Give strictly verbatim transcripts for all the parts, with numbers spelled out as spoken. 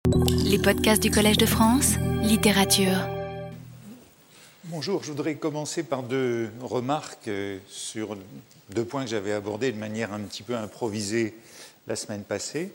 Les podcasts du Collège de France, littérature. Bonjour, je voudrais commencer par deux remarques sur deux points que j'avais abordés de manière un petit peu improvisée la semaine passée.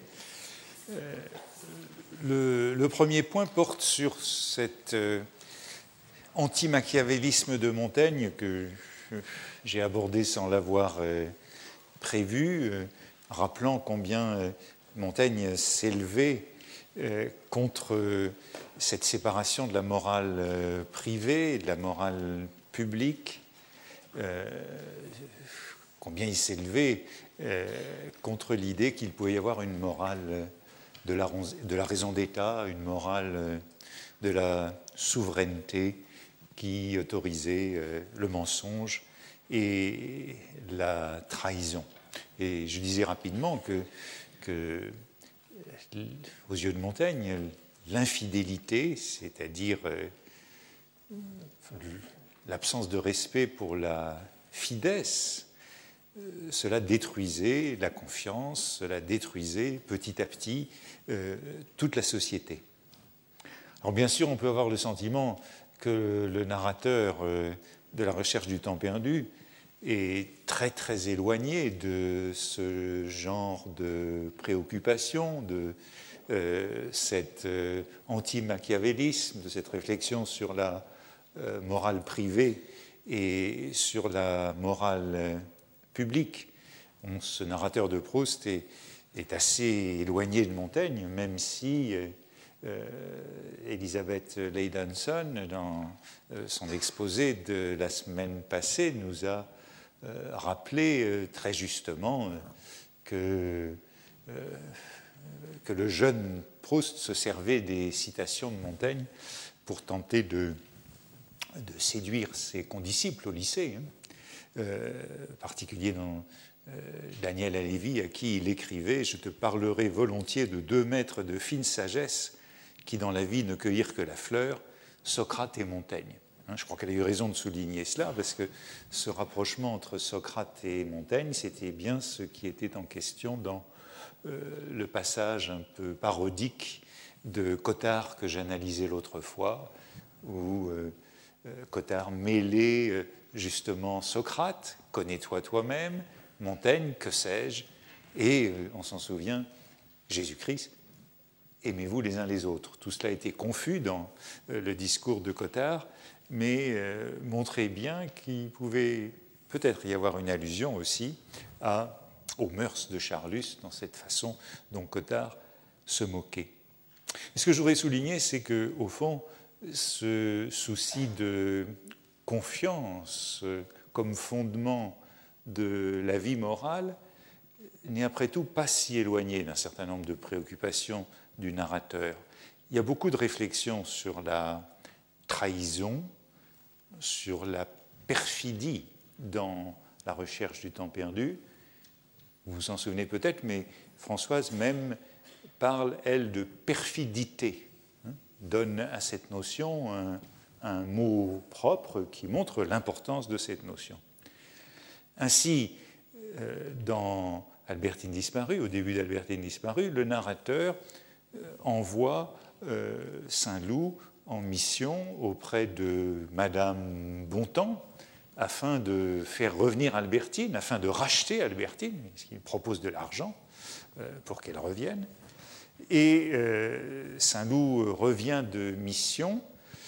Le, le premier point porte sur cet euh, anti-machiavélisme de Montaigne que j'ai abordé sans l'avoir euh, prévu, euh, rappelant combien euh, Montaigne s'élevait euh, contre euh, cette séparation de la morale euh, privée et de la morale publique, euh, combien il s'élevait euh, contre l'idée qu'il pouvait y avoir une morale euh, de la, de la raison d'État, une morale euh, de la souveraineté qui autorisait euh, le mensonge et la trahison. Et je disais rapidement que, que aux yeux de Montaigne, l'infidélité, c'est-à-dire euh, l'absence de respect pour la fidesse, euh, cela détruisait la confiance, cela détruisait petit à petit euh, toute la société. Alors bien sûr, on peut avoir le sentiment que le narrateur euh, de la recherche du temps perdu est très très éloigné de ce genre de préoccupation, de euh, cet euh, anti-machiavélisme, de cette réflexion sur la euh, morale privée et sur la morale euh, publique. Bon, ce narrateur de Proust est, est assez éloigné de Montaigne, même si euh, euh, Elisabeth Leidenson, dans euh, son exposé de la semaine passée, nous a Euh, rappeler euh, très justement euh, que, euh, que le jeune Proust se servait des citations de Montaigne pour tenter de, de séduire ses condisciples au lycée, hein, euh, en particulier dans euh, Daniel Halévy, à qui il écrivait « Je te parlerai volontiers de deux maîtres de fine sagesse qui dans la vie ne cueillirent que la fleur, Socrate et Montaigne ». Je crois qu'elle a eu raison de souligner cela, parce que ce rapprochement entre Socrate et Montaigne, c'était bien ce qui était en question dans euh, le passage un peu parodique de Cottard que j'analysais l'autre fois, où euh, Cottard mêlait euh, justement Socrate, connais-toi toi-même, Montaigne, que sais-je, et euh, on s'en souvient, Jésus-Christ, aimez-vous les uns les autres. Tout cela a été confus dans euh, le discours de Cottard, mais euh, montrait bien qu'il pouvait peut-être y avoir une allusion aussi à, aux mœurs de Charlus dans cette façon dont Cottard se moquait. Et ce que je voudrais souligner, c'est qu'au fond, ce souci de confiance comme fondement de la vie morale n'est après tout pas si éloigné d'un certain nombre de préoccupations du narrateur. Il y a beaucoup de réflexions sur la trahison, sur la perfidie dans la recherche du temps perdu. Vous vous en souvenez peut-être, mais Françoise même parle, elle, de perfidité, hein, donne à cette notion un, un mot propre qui montre l'importance de cette notion. Ainsi, euh, dans Albertine disparue, au début d'Albertine disparue, le narrateur euh, envoie euh, Saint-Loup en mission auprès de Madame Bontemps afin de faire revenir Albertine, afin de racheter Albertine, parce qu'il propose de l'argent euh, pour qu'elle revienne. Et euh, Saint-Loup revient de mission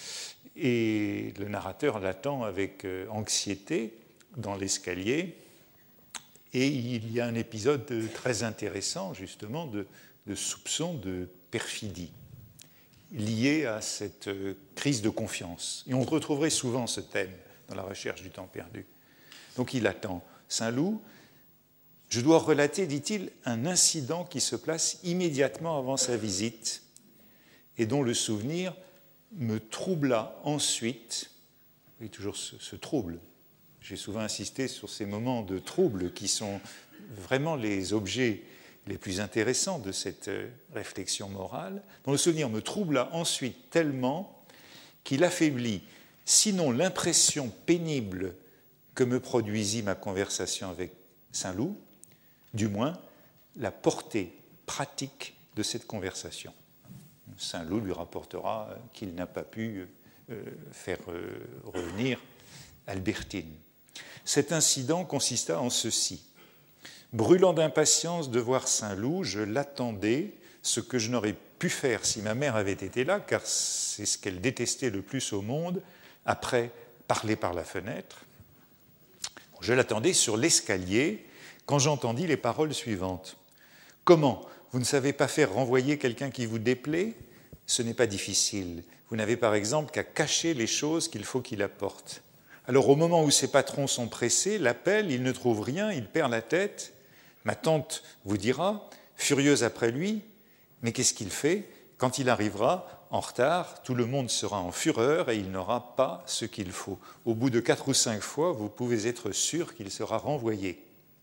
et le narrateur l'attend avec euh, anxiété dans l'escalier. Et il y a un épisode très intéressant, justement, de, de soupçon de perfidie, lié à cette crise de confiance. Et on retrouverait souvent ce thème dans la recherche du temps perdu. Donc il attend. Saint-Loup, je dois relater, dit-il, un incident qui se place immédiatement avant sa visite et dont le souvenir me troubla ensuite. Oui, toujours ce, ce trouble. J'ai souvent insisté sur ces moments de trouble qui sont vraiment les objets les plus intéressants de cette réflexion morale, dont le souvenir me troubla ensuite tellement qu'il affaiblit, sinon l'impression pénible que me produisit ma conversation avec Saint-Loup, du moins la portée pratique de cette conversation. Saint-Loup lui rapportera qu'il n'a pas pu euh, faire euh, revenir Albertine. Cet incident consista en ceci. Brûlant d'impatience de voir Saint-Loup, je l'attendais, ce que je n'aurais pu faire si ma mère avait été là, car c'est ce qu'elle détestait le plus au monde, après parler par la fenêtre. Je l'attendais sur l'escalier quand j'entendis les paroles suivantes. « Comment ? Vous ne savez pas faire renvoyer quelqu'un qui vous déplaît ? Ce n'est pas difficile. Vous n'avez par exemple qu'à cacher les choses qu'il faut qu'il apporte. Alors au moment où ses patrons sont pressés, l'appellent, il ne trouve rien, il perd la tête. Ma tante vous dira, furieuse après lui, mais qu'est-ce qu'il fait ? Quand il arrivera en retard, tout le monde sera en fureur et il n'aura pas ce qu'il faut. Au bout de quatre ou cinq fois, vous pouvez être sûr qu'il sera renvoyé. »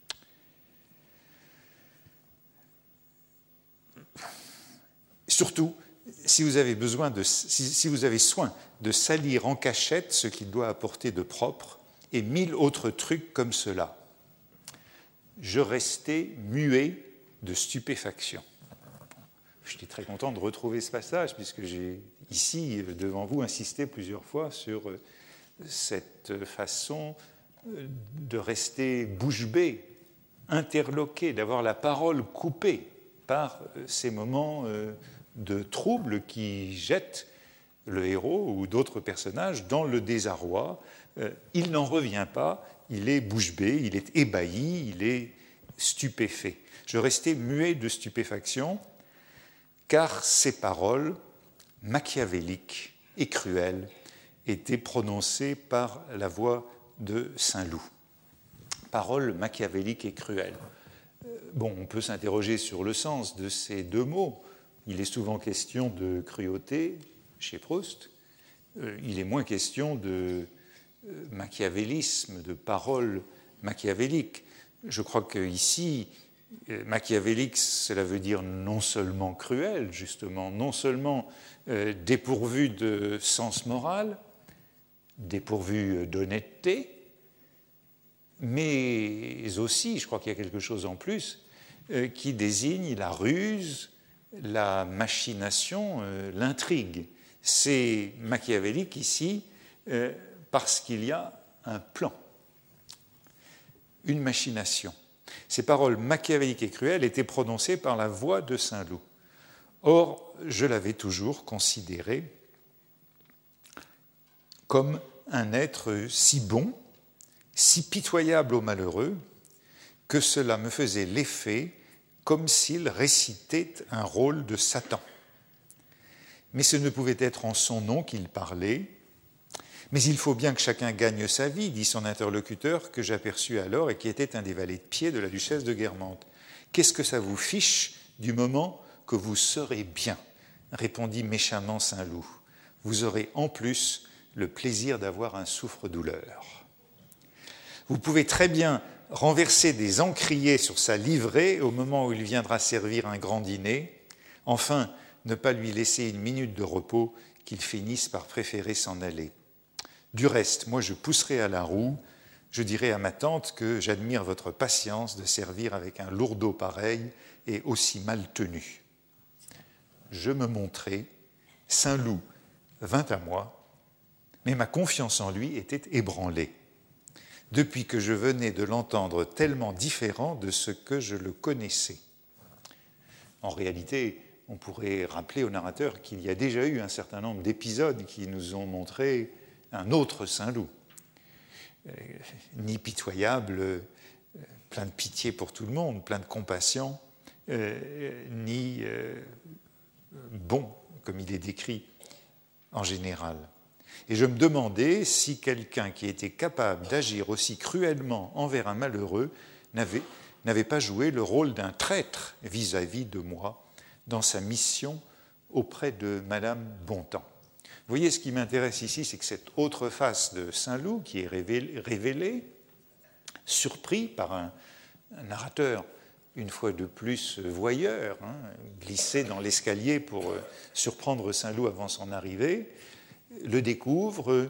Surtout, si vous avez besoin de, si, si vous avez soin de salir en cachette ce qu'il doit apporter de propre et mille autres trucs comme cela. Je restais muet de stupéfaction. J'étais très content de retrouver ce passage puisque j'ai ici, devant vous, insisté plusieurs fois sur cette façon de rester bouche bée, interloqué, d'avoir la parole coupée par ces moments de trouble qui jettent le héros ou d'autres personnages dans le désarroi. Il n'en revient pas, il est bouche bée, il est ébahi, il est stupéfait. Je restais muet de stupéfaction, car ces paroles machiavéliques et cruelles étaient prononcées par la voix de Saint-Loup. Paroles machiavéliques et cruelles. Bon, on peut s'interroger sur le sens de ces deux mots. Il est souvent question de cruauté chez Proust. Il est moins question de machiavélisme, de paroles machiavéliques. Je crois qu'ici, machiavélique, cela veut dire non seulement cruel, justement, non seulement euh, dépourvu de sens moral, dépourvu d'honnêteté, mais aussi, je crois qu'il y a quelque chose en plus, euh, qui désigne la ruse, la machination, euh, l'intrigue. C'est machiavélique ici euh, parce qu'il y a un plan, une machination. Ces paroles machiavéliques et cruelles étaient prononcées par la voix de Saint-Loup. Or, je l'avais toujours considéré comme un être si bon, si pitoyable aux malheureux, que cela me faisait l'effet comme s'il récitait un rôle de Satan. Mais ce ne pouvait être en son nom qu'il parlait. Mais il faut bien que chacun gagne sa vie, dit son interlocuteur, que j'aperçus alors et qui était un des valets de pied de la duchesse de Guermantes. Qu'est-ce que ça vous fiche du moment que vous serez bien ? Répondit méchamment Saint-Loup. Vous aurez en plus le plaisir d'avoir un souffre-douleur. Vous pouvez très bien renverser des encriers sur sa livrée au moment où il viendra servir un grand dîner. Enfin, ne pas lui laisser une minute de repos qu'il finisse par préférer s'en aller. Du reste, moi je pousserai à la roue, je dirai à ma tante que j'admire votre patience de servir avec un lourdeau pareil et aussi mal tenu. Je me montrai, Saint-Loup vint à moi, mais ma confiance en lui était ébranlée, depuis que je venais de l'entendre tellement différent de ce que je le connaissais. En réalité, on pourrait rappeler au narrateur qu'il y a déjà eu un certain nombre d'épisodes qui nous ont montré un autre Saint-Loup, euh, ni pitoyable, euh, plein de pitié pour tout le monde, plein de compassion, euh, ni euh, bon, comme il est décrit en général. Et je me demandais si quelqu'un qui était capable d'agir aussi cruellement envers un malheureux n'avait, n'avait pas joué le rôle d'un traître vis-à-vis de moi dans sa mission auprès de Madame Bontemps. Vous voyez, ce qui m'intéresse ici, c'est que cette autre face de Saint-Loup qui est révélée, révélée surpris par un, un narrateur, une fois de plus voyeur, hein, glissé dans l'escalier pour euh, surprendre Saint-Loup avant son arrivée, le découvre euh,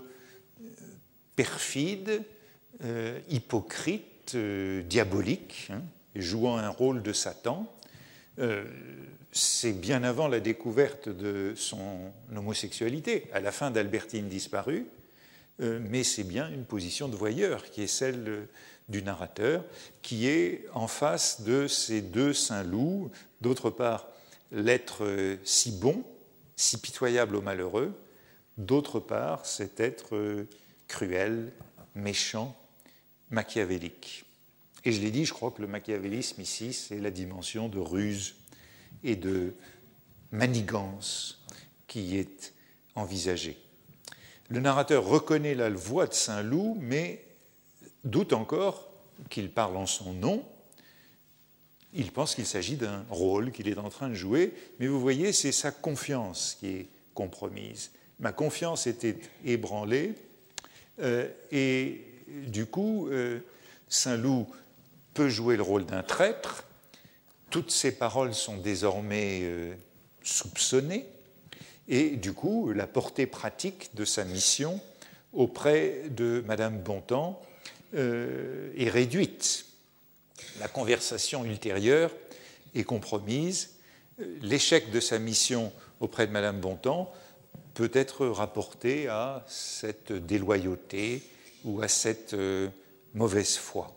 perfide, euh, hypocrite, euh, diabolique, hein, jouant un rôle de Satan, Euh, c'est bien avant la découverte de son homosexualité, à la fin d'Albertine disparue, euh, mais c'est bien une position de voyeur qui est celle du narrateur, qui est en face de ces deux Saint-Loup, d'autre part l'être si bon, si pitoyable au malheureux, d'autre part cet être cruel, méchant, machiavélique. Et je l'ai dit, je crois que le machiavélisme ici, c'est la dimension de ruse et de manigance qui est envisagée. Le narrateur reconnaît la voix de Saint-Loup, mais doute encore qu'il parle en son nom. Il pense qu'il s'agit d'un rôle qu'il est en train de jouer, mais vous voyez, c'est sa confiance qui est compromise. Ma confiance était ébranlée, euh, et du coup, euh, Saint-Loup peut jouer le rôle d'un traître. Toutes ses paroles sont désormais euh, soupçonnées, et du coup, la portée pratique de sa mission auprès de Madame Bontemps euh, est réduite. La conversation ultérieure est compromise. L'échec de sa mission auprès de Madame Bontemps peut être rapporté à cette déloyauté ou à cette euh, mauvaise foi.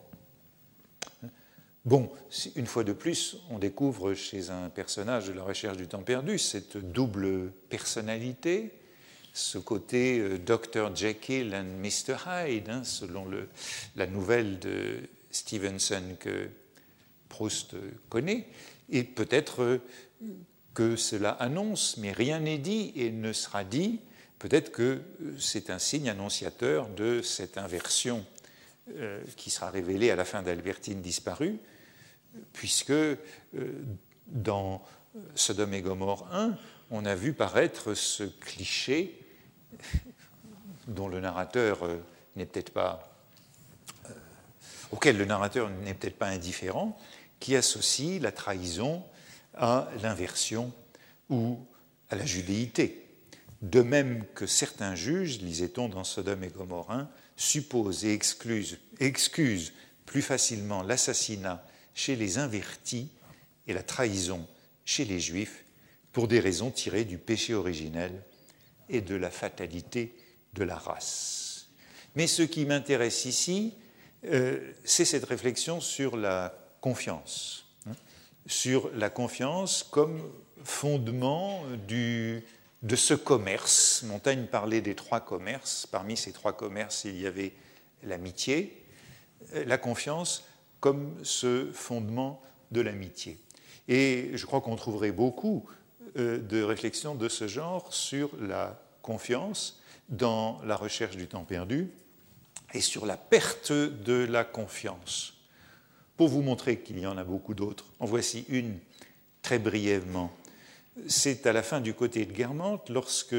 Bon, une fois de plus, on découvre chez un personnage de La Recherche du temps perdu cette double personnalité, ce côté euh, docteur Jekyll and mister Hyde, hein, selon le, la nouvelle de Stevenson que Proust connaît, et peut-être que cela annonce, mais rien n'est dit et ne sera dit, peut-être que c'est un signe annonciateur de cette inversion euh, qui sera révélée à la fin d'Albertine disparue, puisque euh, dans Sodome et Gomorrhe un, on a vu paraître ce cliché dont le narrateur euh, n'est peut-être pas euh, auquel le narrateur n'est peut-être pas indifférent, qui associe la trahison à l'inversion ou à la judéité. De même que certains juges, lisait-on dans Sodome et Gomorrhe un, supposent et excusent, excusent plus facilement l'assassinat chez les invertis et la trahison chez les juifs pour des raisons tirées du péché originel et de la fatalité de la race. Mais ce qui m'intéresse ici, euh, c'est cette réflexion sur la confiance, hein, sur la confiance comme fondement du, de ce commerce. Montaigne parlait des trois commerces. Parmi ces trois commerces, il y avait l'amitié, la confiance comme ce fondement de l'amitié. Et je crois qu'on trouverait beaucoup de réflexions de ce genre sur la confiance dans La Recherche du temps perdu et sur la perte de la confiance. Pour vous montrer qu'il y en a beaucoup d'autres, en voici une très brièvement. C'est à la fin du côté de Guermantes, lorsque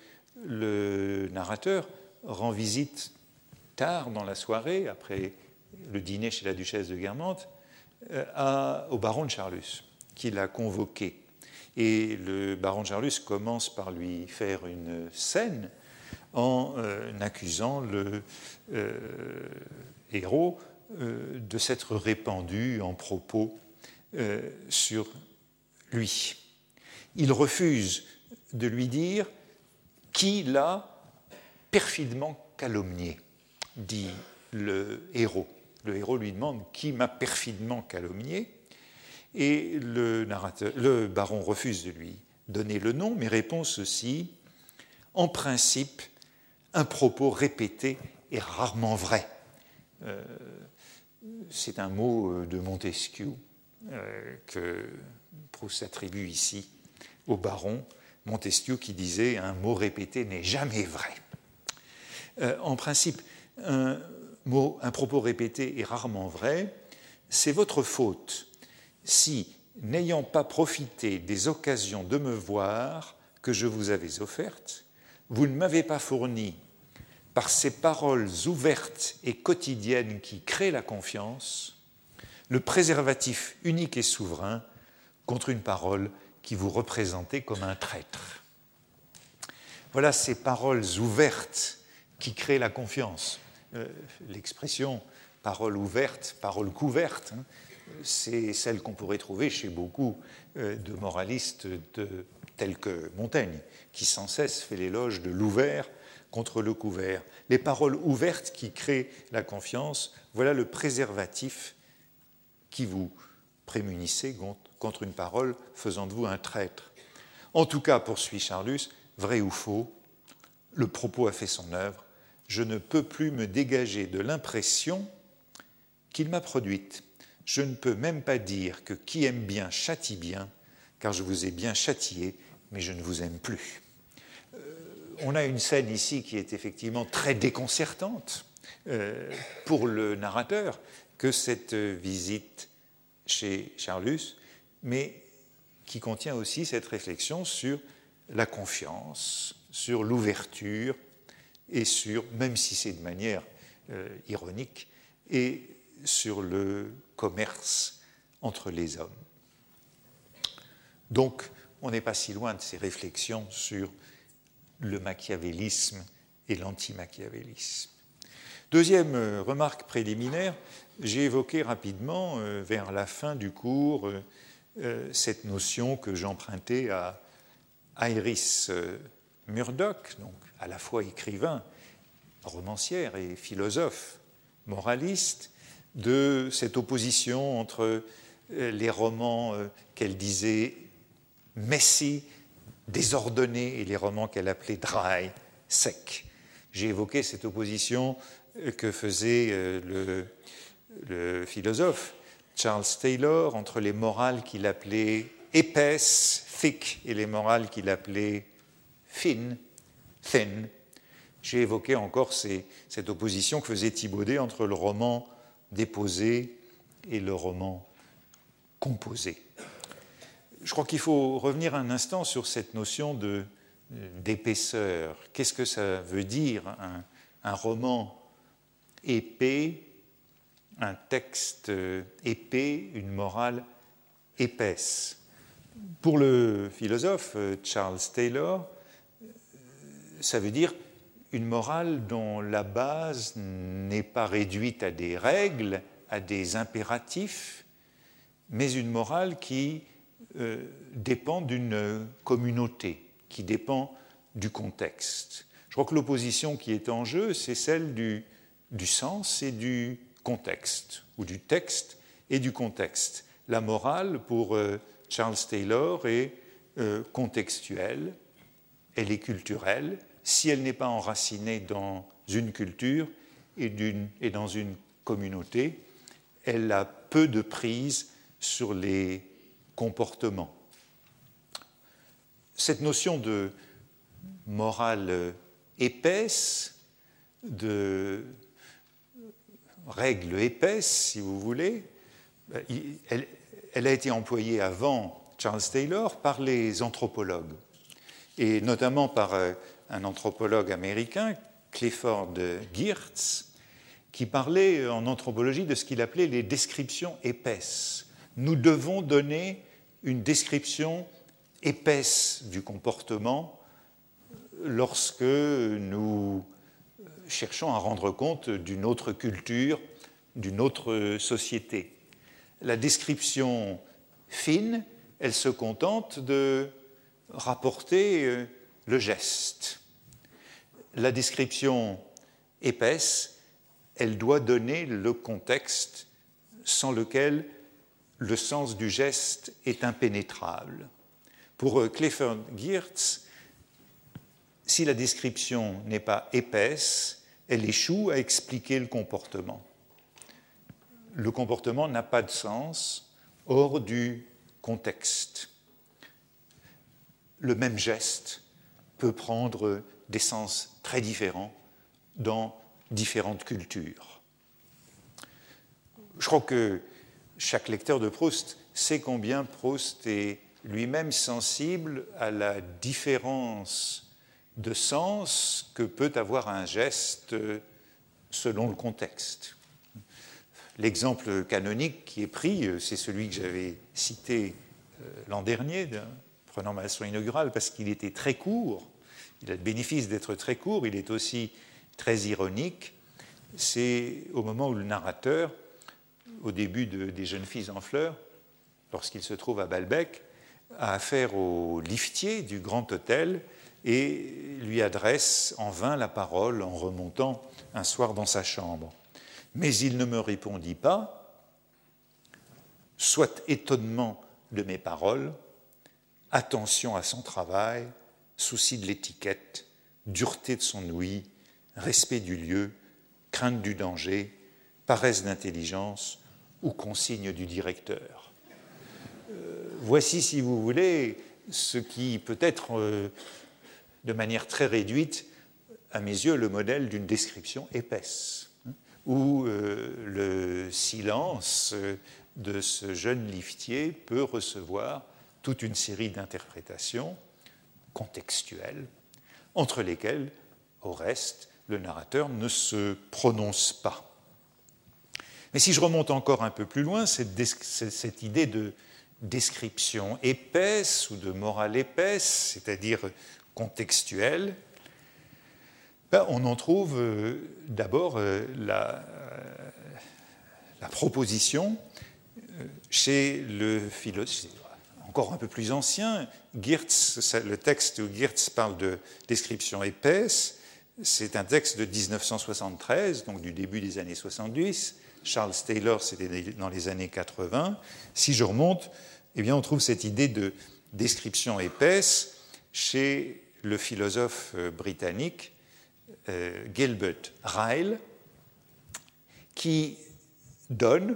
le narrateur rend visite tard dans la soirée, après le dîner chez la duchesse de Guermantes, à, au baron de Charlus, qui l'a convoqué. Et le baron de Charlus commence par lui faire une scène en euh, accusant le euh, héros euh, de s'être répandu en propos euh, sur lui. Il refuse de lui dire qui l'a perfidement calomnié, dit le héros. Le héros lui demande qui m'a perfidement calomnié, et le, narrateur, le baron refuse de lui donner le nom, mais répond ceci: en principe, un propos répété est rarement vrai. Euh, c'est un mot de Montesquieu euh, que Proust attribue ici au baron. Montesquieu qui disait un mot répété n'est jamais vrai. Euh, en principe, un, mot, un propos répété est rarement vrai. C'est votre faute si, n'ayant pas profité des occasions de me voir que je vous avais offertes, vous ne m'avez pas fourni, par ces paroles ouvertes et quotidiennes qui créent la confiance, le préservatif unique et souverain contre une parole qui vous représentait comme un traître. Voilà ces paroles ouvertes qui créent la confiance. Euh, l'expression « parole ouverte »,« parole couverte », hein, c'est celle qu'on pourrait trouver chez beaucoup de moralistes de, tels que Montaigne, qui sans cesse fait l'éloge de l'ouvert contre le couvert. Les paroles ouvertes qui créent la confiance, voilà le préservatif qui vous prémunissez contre une parole faisant de vous un traître. En tout cas, poursuit Charlus, vrai ou faux, le propos a fait son œuvre, je ne peux plus me dégager de l'impression qu'il m'a produite. Je ne peux même pas dire que qui aime bien châtie bien, car je vous ai bien châtié, mais je ne vous aime plus. Euh, on a une scène ici qui est effectivement très déconcertante euh, pour le narrateur, que cette visite chez Charlus, mais qui contient aussi cette réflexion sur la confiance, sur l'ouverture, et sur, même si c'est de manière euh, ironique, et sur le commerce entre les hommes. Donc, on n'est pas si loin de ces réflexions sur le machiavélisme et l'anti-machiavélisme. Deuxième euh, remarque préliminaire, j'ai évoqué rapidement, euh, vers la fin du cours, euh, euh, cette notion que j'empruntais à Iris euh, Murdoch, donc à la fois écrivain, romancière et philosophe, moraliste, de cette opposition entre les romans qu'elle disait messy, désordonnés, et les romans qu'elle appelait dry, secs. J'ai évoqué cette opposition que faisait le, le philosophe Charles Taylor entre les morales qu'il appelait épaisses, thick, et les morales qu'il appelait fine, thin. J'ai évoqué encore ces, cette opposition que faisait Thibaudet entre le roman déposé et le roman composé. Je crois qu'il faut revenir un instant sur cette notion de, d'épaisseur. Qu'est-ce que ça veut dire un, un roman épais, un texte épais, une morale épaisse? Pour le philosophe Charles Taylor, ça veut dire une morale dont la base n'est pas réduite à des règles, à des impératifs, mais une morale qui euh, dépend d'une communauté, qui dépend du contexte. Je crois que l'opposition qui est en jeu, c'est celle du, du sens et du contexte, ou du texte et du contexte. La morale, pour euh, Charles Taylor, est euh, contextuelle, elle est culturelle. Si elle n'est pas enracinée dans une culture et, d'une, et dans une communauté, elle a peu de prise sur les comportements. Cette notion de morale épaisse, de règles épaisses, si vous voulez, elle, elle a été employée avant Charles Taylor par les anthropologues, et notamment par un anthropologue américain, Clifford Geertz, qui parlait en anthropologie de ce qu'il appelait les descriptions épaisses. Nous devons donner une description épaisse du comportement lorsque nous cherchons à rendre compte d'une autre culture, d'une autre société. La description fine, elle se contente de rapporter le geste. La description épaisse, elle doit donner le contexte sans lequel le sens du geste est impénétrable. Pour Clifford Geertz, si la description n'est pas épaisse, elle échoue à expliquer le comportement. Le comportement n'a pas de sens hors du contexte. Le même geste peut prendre des sens très différents dans différentes cultures. Je crois que chaque lecteur de Proust sait combien Proust est lui-même sensible à la différence de sens que peut avoir un geste selon le contexte. L'exemple canonique qui est pris, c'est celui que j'avais cité l'an dernier, prenant ma leçon inaugurale, parce qu'il était très court. Il a le bénéfice d'être très court, il est aussi très ironique. C'est au moment où le narrateur au début de, des Jeunes filles en fleurs, lorsqu'il se trouve à Balbec, a affaire au liftier du Grand Hôtel et lui adresse en vain la parole en remontant un soir dans sa chambre. Mais il ne me répondit pas, soit étonnement de mes paroles, attention à son travail, souci de l'étiquette, dureté de son ouïe, respect du lieu, crainte du danger, paresse d'intelligence ou consigne du directeur. Euh, voici, si vous voulez, ce qui peut être, euh, de manière très réduite, à mes yeux, le modèle d'une description épaisse, hein, où euh, le silence de ce jeune liftier peut recevoir toute une série d'interprétations contextuelles, entre lesquelles, au reste, le narrateur ne se prononce pas. Mais si je remonte encore un peu plus loin, cette, des- cette idée de description épaisse ou de morale épaisse, c'est-à-dire contextuelle, ben, on en trouve euh, d'abord euh, la, euh, la proposition euh, chez le philosophe, encore un peu plus ancien, Geertz, le texte où Geertz parle de description épaisse, c'est un texte de dix-neuf cent soixante-treize, donc du début des années soixante-dix. Charles Taylor, c'était dans les années quatre-vingts. Si je remonte, eh bien, on trouve cette idée de description épaisse chez le philosophe britannique euh, Gilbert Ryle, qui donne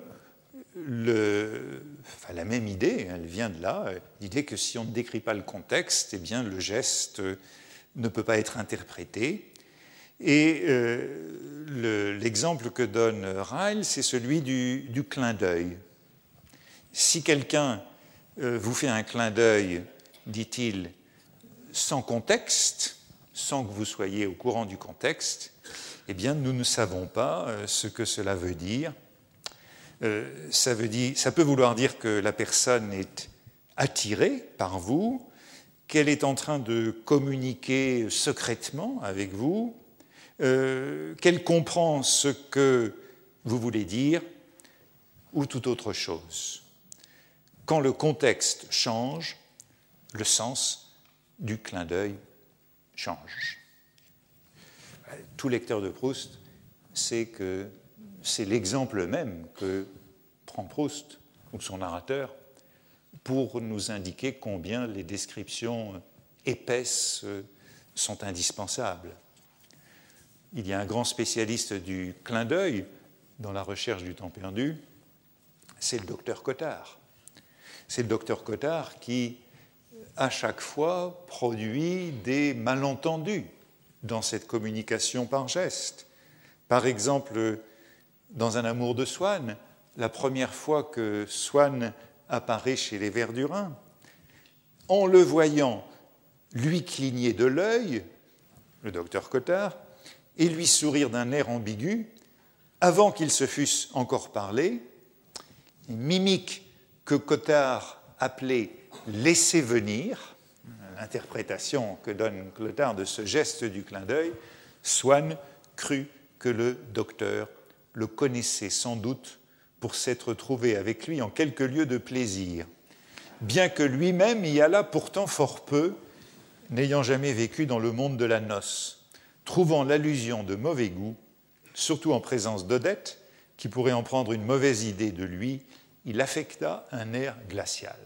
le, enfin, la même idée, elle vient de là, l'idée que si on ne décrit pas le contexte, eh bien, le geste ne peut pas être interprété. Et euh, le, l'exemple que donne Ryle, c'est celui du, du clin d'œil. Si quelqu'un euh, vous fait un clin d'œil, dit-il, sans contexte, sans que vous soyez au courant du contexte, eh bien, nous ne savons pas euh, ce que cela veut dire. Euh, ça veut dire. Ça peut vouloir dire que la personne est attirée par vous, qu'elle est en train de communiquer secrètement avec vous, euh, qu'elle comprend ce que vous voulez dire, ou toute autre chose. Quand le contexte change, le sens du clin d'œil change. Tout lecteur de Proust sait que c'est l'exemple même que prend Proust, ou son narrateur, pour nous indiquer combien les descriptions épaisses sont indispensables. Il y a un grand spécialiste du clin d'œil dans la recherche du temps perdu, c'est le docteur Cottard. C'est le docteur Cottard qui, à chaque fois, produit des malentendus dans cette communication par geste. Par exemple, dans Un amour de Swann, la première fois que Swann apparaît chez les Verdurins, en le voyant lui cligner de l'œil, le docteur Cottard, et lui sourire d'un air ambigu, avant qu'ils se fussent encore parlé, une mimique que Cottard appelait « laisser venir », l'interprétation que donne Cottard de ce geste du clin d'œil, Swann crut que le docteur le connaissait sans doute pour s'être trouvé avec lui en quelques lieux de plaisir, bien que lui-même y allât pourtant fort peu, n'ayant jamais vécu dans le monde de la noce, trouvant l'allusion de mauvais goût, surtout en présence d'Odette, qui pourrait en prendre une mauvaise idée de lui, il affecta un air glacial.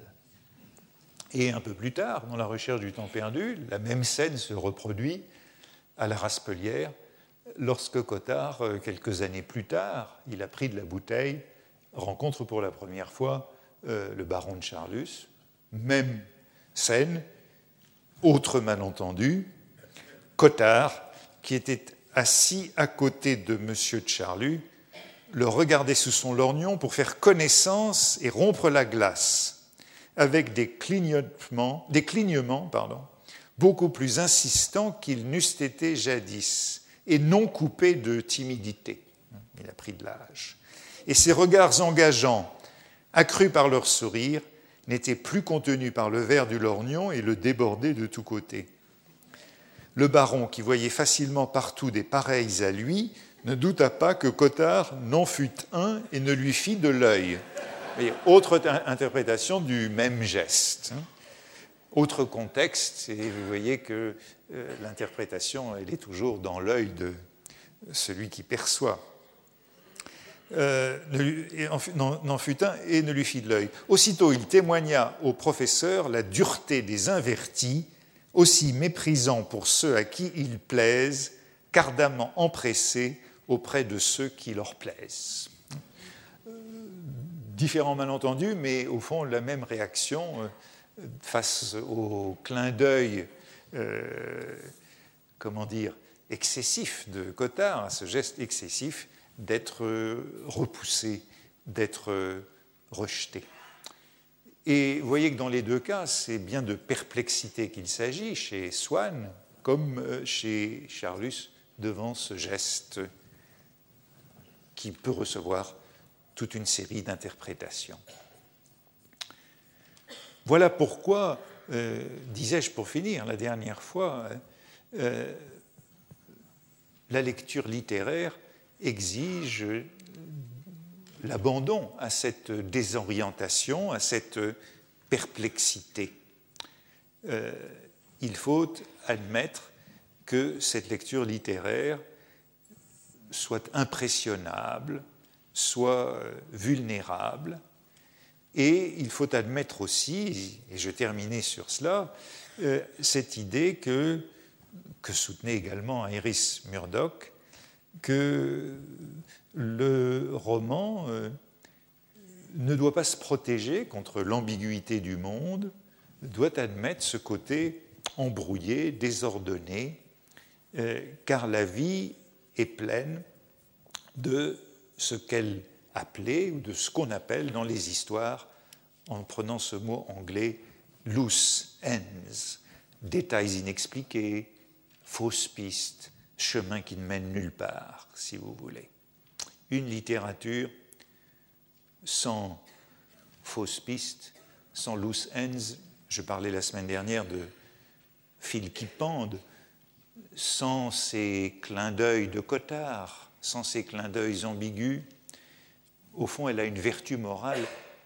Et un peu plus tard, dans La recherche du temps perdu, la même scène se reproduit à la Raspelière, lorsque Cottard, quelques années plus tard, il a pris de la bouteille, rencontre pour la première fois euh, le baron de Charlus, même scène, autre malentendu, Cottard, qui était assis à côté de M. de Charlus, le regardait sous son lorgnon pour faire connaissance et rompre la glace, avec des clignements, des clignements pardon, beaucoup plus insistants qu'ils n'eussent été jadis, et non coupés de timidité. Il a pris de l'âge. Et ses regards engageants, accrus par leur sourire, n'étaient plus contenus par le verre du lorgnon et le débordaient de tous côtés. Le baron, qui voyait facilement partout des pareils à lui, ne douta pas que Cottard n'en fût un et ne lui fit de l'œil. Autre interprétation du même geste. Autre contexte, et vous voyez que euh, l'interprétation, elle est toujours dans l'œil de celui qui perçoit. Euh, n'en fut un et ne lui fit de l'œil. Aussitôt, il témoigna au professeur la dureté des invertis, aussi méprisants pour ceux à qui ils plaisent qu'ardemment empressés auprès de ceux qui leur plaisent. Euh, différents malentendus, mais au fond la même réaction euh, face au clin d'œil, euh, comment dire, excessif de Cottard, à ce geste excessif d'être repoussé, d'être rejeté. Et vous voyez que dans les deux cas, c'est bien de perplexité qu'il s'agit, chez Swann comme chez Charlus, devant ce geste qui peut recevoir toute une série d'interprétations. Voilà pourquoi, euh, disais-je pour finir la dernière fois, euh, la lecture littéraire exige l'abandon à cette désorientation, à cette perplexité. Euh, il faut admettre que cette lecture littéraire soit impressionnable, soit vulnérable, et il faut admettre aussi, et je terminais sur cela, euh, cette idée que, que soutenait également Iris Murdoch, que le roman euh, ne doit pas se protéger contre l'ambiguïté du monde, doit admettre ce côté embrouillé, désordonné, euh, car la vie est pleine de ce qu'elle appelait, ou de ce qu'on appelle dans les histoires, en prenant ce mot anglais, loose ends, détails inexpliqués, fausses pistes, chemin qui ne mène nulle part, si vous voulez. Une littérature sans fausses pistes, sans loose ends, je parlais la semaine dernière de fils qui pendent, sans ces clins d'œil de Cottard, sans ces clins d'œil ambigus, au fond, elle a une vertu morale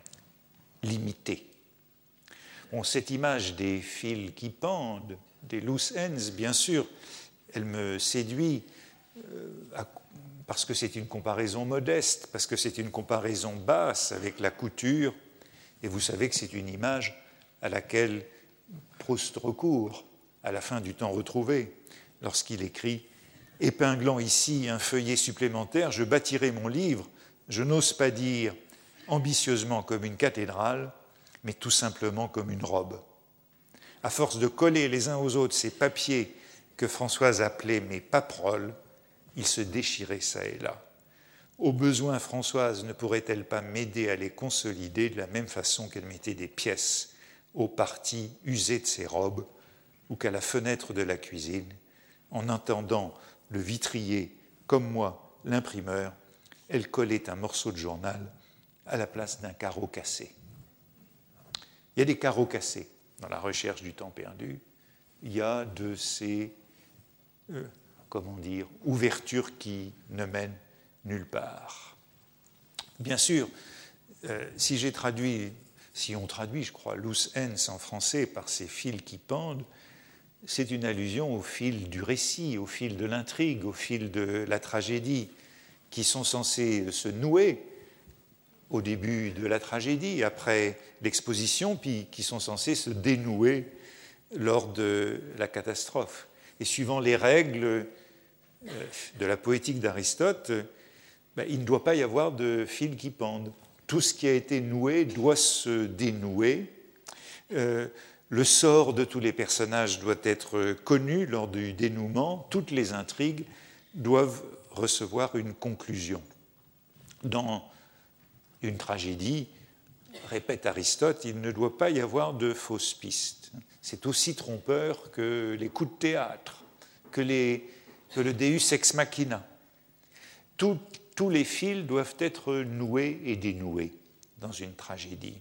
limitée. Bon, cette image des fils qui pendent, des loose ends, bien sûr, elle me séduit euh, à, parce que c'est une comparaison modeste, parce que c'est une comparaison basse avec la couture, et vous savez que c'est une image à laquelle Proust recourt à la fin du Temps retrouvé, lorsqu'il écrit « Épinglant ici un feuillet supplémentaire, je bâtirai mon livre, je n'ose pas dire ambitieusement comme une cathédrale, mais tout simplement comme une robe. À force de coller les uns aux autres ces papiers que Françoise appelait mes paperoles, ils se déchiraient çà et là. Au besoin, Françoise ne pourrait-elle pas m'aider à les consolider de la même façon qu'elle mettait des pièces aux parties usées de ses robes, ou qu'à la fenêtre de la cuisine, en entendant le vitrier, comme moi, l'imprimeur, elle collait un morceau de journal à la place d'un carreau cassé. Il y a des carreaux cassés dans la recherche du temps perdu. Il y a de ces, euh, comment dire, ouvertures qui ne mènent nulle part. Bien sûr, euh, si j'ai traduit, si on traduit, je crois, loose ends en français par ces fils qui pendent, c'est une allusion au fil du récit, au fil de l'intrigue, au fil de la tragédie, qui sont censés se nouer au début de la tragédie, après l'exposition, puis qui sont censés se dénouer lors de la catastrophe. Et suivant les règles de la poétique d'Aristote, ben, il ne doit pas y avoir de fils qui pendent. Tout ce qui a été noué doit se dénouer. Euh, le sort de tous les personnages doit être connu lors du dénouement. Toutes les intrigues doivent recevoir une conclusion. Dans une tragédie, répète Aristote, il ne doit pas y avoir de fausses pistes. C'est aussi trompeur que les coups de théâtre, que, les, que le Deus ex machina. Tout, tous les fils doivent être noués et dénoués dans une tragédie.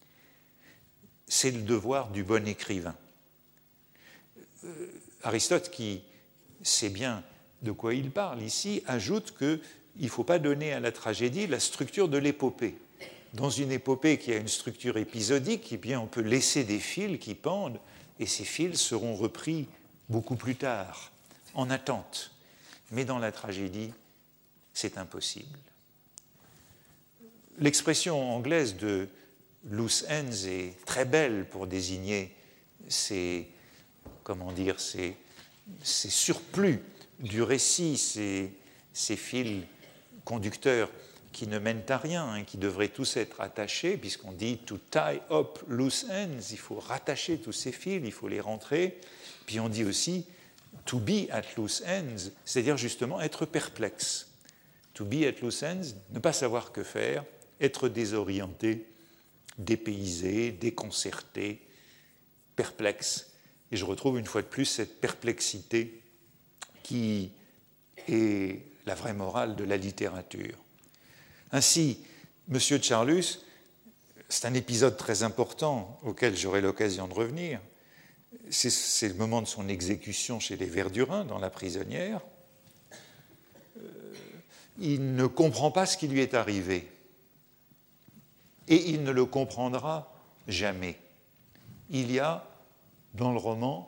C'est le devoir du bon écrivain. Euh, Aristote, qui sait bien de quoi il parle ici, ajoute qu'il ne faut pas donner à la tragédie la structure de l'épopée. Dans une épopée qui a une structure épisodique, eh bien, on peut laisser des fils qui pendent, et ces fils seront repris beaucoup plus tard, en attente. Mais dans la tragédie, c'est impossible. L'expression anglaise de loose ends est très belle pour désigner ces, comment dire, ces, ces surplus du récit, ces, ces fils conducteurs qui ne mènent à rien, hein, qui devraient tous être attachés, puisqu'on dit to tie up loose ends, il faut rattacher tous ces fils, il faut les rentrer. Puis on dit aussi to be at loose ends, c'est-à-dire justement être perplexe. To be at loose ends, ne pas savoir que faire, être désorienté, dépaysé, déconcerté, perplexe. Et je retrouve une fois de plus cette perplexité qui est la vraie morale de la littérature. Ainsi, M. Charlus, c'est un épisode très important auquel j'aurai l'occasion de revenir, c'est, c'est le moment de son exécution chez les Verdurins, dans La prisonnière. Euh, il ne comprend pas ce qui lui est arrivé. Et il ne le comprendra jamais. Il y a, dans le roman,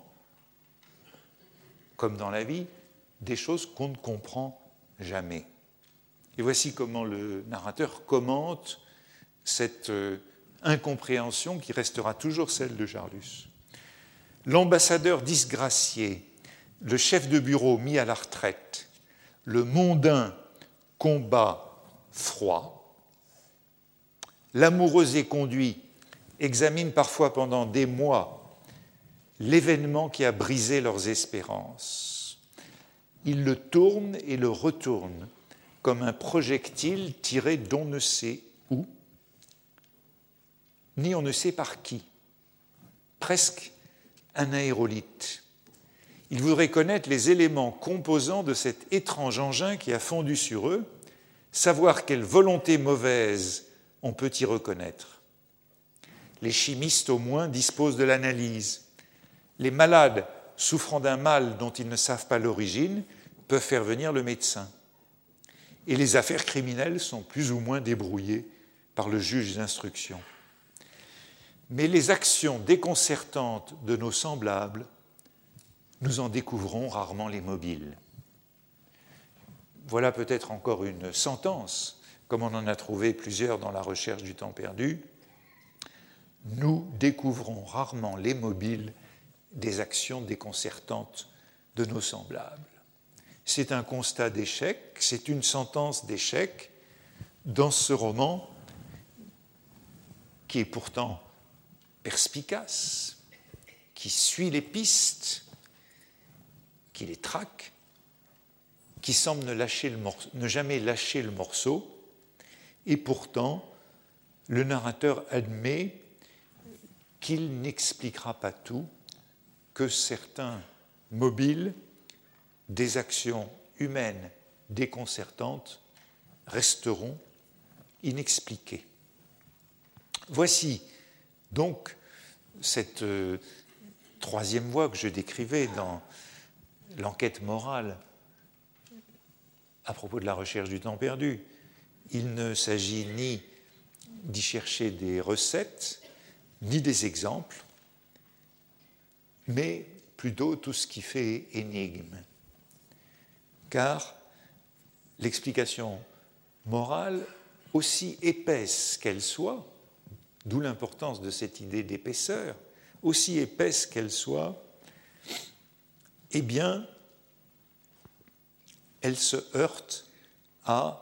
comme dans la vie, des choses qu'on ne comprend jamais. Et voici comment le narrateur commente cette euh, incompréhension qui restera toujours celle de Charlus. L'ambassadeur disgracié, le chef de bureau mis à la retraite, le mondain combat froid, l'amoureux éconduit examine parfois pendant des mois l'événement qui a brisé leurs espérances. Il le tourne et le retourne comme un projectile tiré d'on ne sait où, ni on ne sait par qui, presque un aérolithe. Il voudrait connaître les éléments composants de cet étrange engin qui a fondu sur eux, savoir quelle volonté mauvaise on peut y reconnaître. Les chimistes, au moins, disposent de l'analyse. Les malades souffrant d'un mal dont ils ne savent pas l'origine peuvent faire venir le médecin. Et les affaires criminelles sont plus ou moins débrouillées par le juge d'instruction. Mais les actions déconcertantes de nos semblables, nous en découvrons rarement les mobiles. Voilà peut-être encore une sentence, comme on en a trouvé plusieurs dans La recherche du temps perdu. Nous découvrons rarement les mobiles des actions déconcertantes de nos semblables. C'est un constat d'échec, c'est une sentence d'échec dans ce roman qui est pourtant perspicace, qui suit les pistes, qui les traque, qui semble ne, lâcher le morceau, ne jamais lâcher le morceau, et pourtant le narrateur admet qu'il n'expliquera pas tout, que certains mobiles des actions humaines déconcertantes resteront inexpliquées. Voici donc cette euh, troisième voie que je décrivais dans l'enquête morale à propos de la recherche du temps perdu. Il ne s'agit ni d'y chercher des recettes, ni des exemples, mais plutôt tout ce qui fait énigme. Car l'explication morale, aussi épaisse qu'elle soit, d'où l'importance de cette idée d'épaisseur, aussi épaisse qu'elle soit, eh bien, elle se heurte à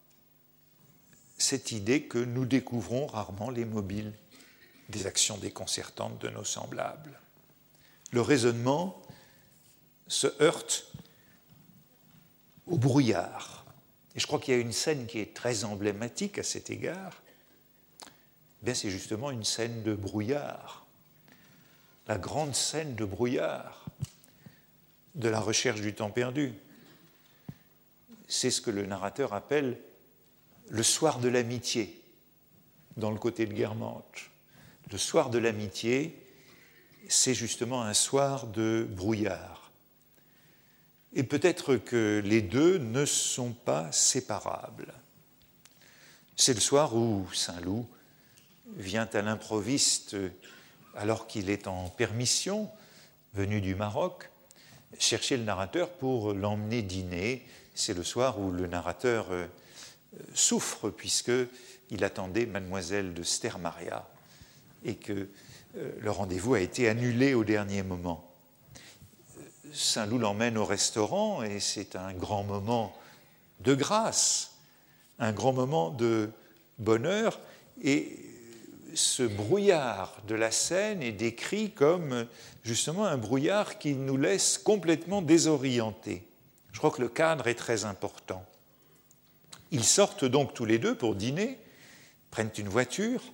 cette idée que nous découvrons rarement les mobiles des actions déconcertantes de nos semblables. Le raisonnement se heurte au brouillard. Et je crois qu'il y a une scène qui est très emblématique à cet égard. Eh bien, c'est justement une scène de brouillard. La grande scène de brouillard de La recherche du temps perdu. C'est ce que le narrateur appelle le soir de l'amitié, dans le côté de Guermantes. Le soir de l'amitié, c'est justement un soir de brouillard. et peut-être que les deux ne sont pas séparables. C'est le soir où Saint-Loup vient à l'improviste, alors qu'il est en permission, venu du Maroc, chercher le narrateur pour l'emmener dîner. C'est le soir où le narrateur euh, souffre, puisqu'il attendait mademoiselle de Stermaria et que euh, le rendez-vous a été annulé au dernier moment. Saint-Loup l'emmène au restaurant et c'est un grand moment de grâce, un grand moment de bonheur, et ce brouillard de la scène est décrit comme justement un brouillard qui nous laisse complètement désorientés. Je crois que le cadre est très important. Ils sortent donc tous les deux pour dîner, prennent une voiture.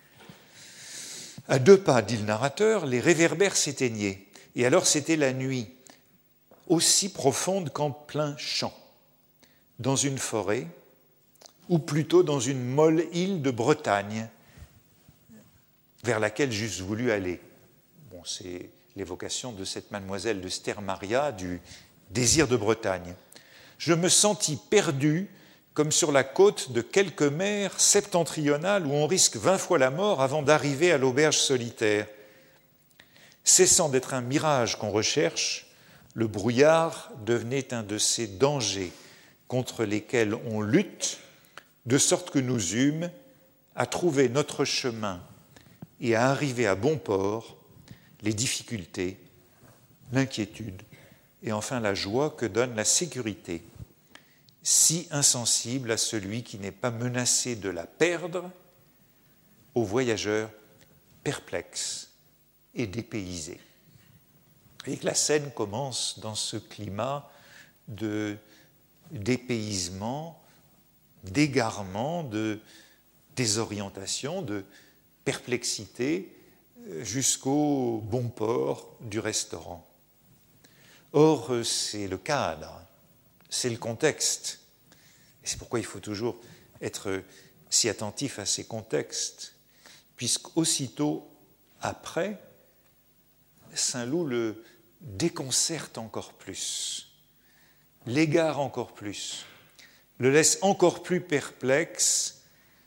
À deux pas, dit le narrateur, les réverbères s'éteignaient. Et alors c'était la nuit, aussi profonde qu'en plein champ, dans une forêt, ou plutôt dans une molle île de Bretagne, vers laquelle j'eusse voulu aller. Bon, c'est l'évocation de cette mademoiselle de Stermaria, du désir de Bretagne. Je me sentis perdu, comme sur la côte de quelque mer septentrionale où on risque vingt fois la mort avant d'arriver à l'auberge solitaire. Cessant d'être un mirage qu'on recherche, le brouillard devenait un de ces dangers contre lesquels on lutte, de sorte que nous eûmes à trouver notre chemin et à arriver à bon port, les difficultés, l'inquiétude et enfin la joie que donne la sécurité, si insensible à celui qui n'est pas menacé de la perdre, aux voyageurs perplexes et dépaysés. Et que la scène commence dans ce climat de dépaysement, d'égarement, de désorientation, de perplexité, jusqu'au bon port du restaurant. Or, c'est le cadre, c'est le contexte. Et c'est pourquoi il faut toujours être si attentif à ces contextes, puisqu'aussitôt après, Saint-Loup le déconcerte encore plus, l'égare encore plus, le laisse encore plus perplexe,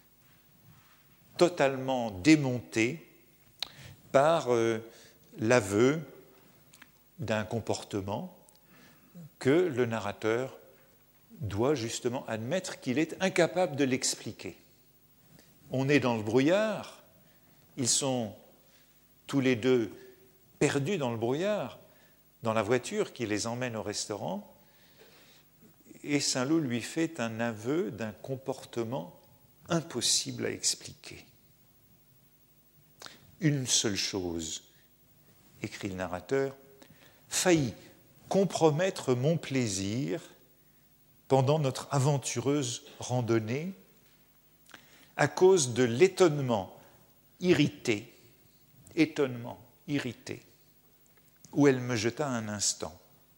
totalement démonté par euh, l'aveu d'un comportement que le narrateur doit justement admettre qu'il est incapable de l'expliquer. On est dans le brouillard, ils sont tous les deux perdus dans le brouillard, dans la voiture qui les emmène au restaurant, et Saint-Loup lui fait un aveu d'un comportement impossible à expliquer. Une seule chose, écrit le narrateur, faillit compromettre mon plaisir pendant notre aventureuse randonnée à cause de l'étonnement irrité, étonnement irrité, où elle me jeta un instant.